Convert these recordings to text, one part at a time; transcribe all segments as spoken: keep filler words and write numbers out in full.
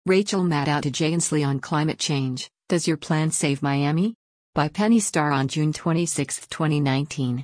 Rachel Maddow to Jay Inslee on climate change, does your plan save Miami? By Penny Starr on June twenty-sixth, twenty nineteen.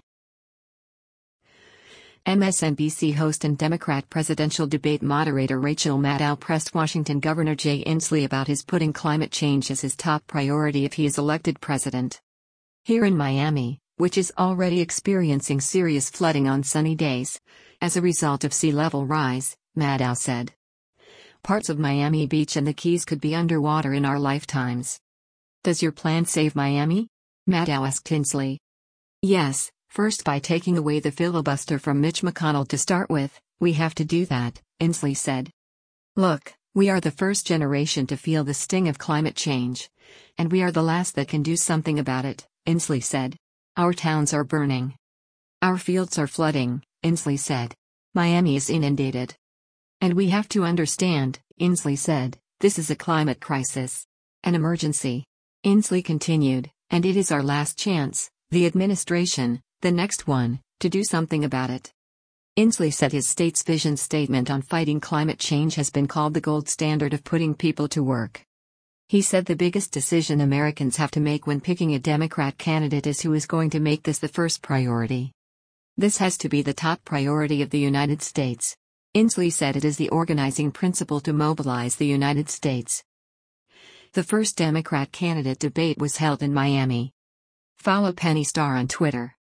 M S N B C host and Democrat presidential debate moderator Rachel Maddow pressed Washington Governor Jay Inslee about his putting climate change as his top priority if he is elected president. Here in Miami, which is already experiencing serious flooding on sunny days, as a result of sea level rise, Maddow said. Parts of Miami Beach and the Keys could be underwater in our lifetimes. Does your plan save Miami? Maddow asked Inslee. Yes, first by taking away the filibuster from Mitch McConnell to start with, we have to do that, Inslee said. Look, we are the first generation to feel the sting of climate change. And we are the last that can do something about it, Inslee said. Our towns are burning. Our fields are flooding, Inslee said. Miami is inundated. And we have to understand, Inslee said, this is a climate crisis. An emergency. Inslee continued, and it is our last chance, the administration, the next one, to do something about it. Inslee said his state's vision statement on fighting climate change has been called the gold standard of putting people to work. He said the biggest decision Americans have to make when picking a Democrat candidate is who is going to make this the first priority. This has to be the top priority of the United States. Inslee said it is the organizing principle to mobilize the United States. The first Democrat candidate debate was held in Miami. Follow Penny Starr on Twitter.